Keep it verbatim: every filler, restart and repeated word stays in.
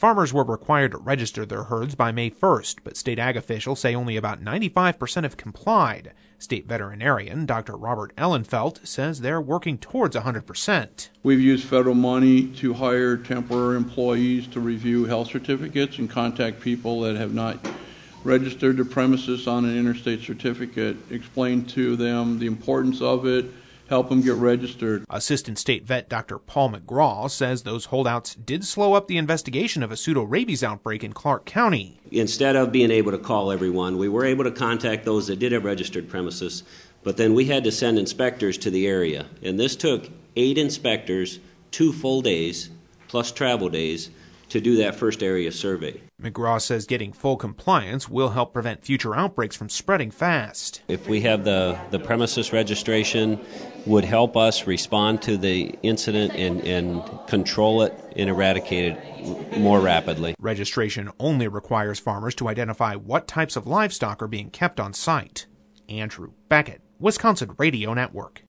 Farmers were required to register their herds by May first, but state ag officials say only about ninety-five percent have complied. State veterinarian Doctor Robert Ellenfelt says they're working towards one hundred percent. We've used federal money to hire temporary employees to review health certificates and contact people that have not registered their premises on an interstate certificate, explain to them the importance of it, help them get registered. Assistant State Vet Doctor Paul McGraw says those holdouts did slow up the investigation of a pseudo-rabies outbreak in Clark County. Instead of being able to call everyone, we were able to contact those that did have registered premises, but then we had to send inspectors to the area. And this took eight inspectors, two full days, plus travel days, to do that first area survey. McGraw says getting full compliance will help prevent future outbreaks from spreading fast. If we have the, the premises registration, would help us respond to the incident and, and control it and eradicate it more rapidly. Registration only requires farmers to identify what types of livestock are being kept on site. Andrew Beckett, Wisconsin Radio Network.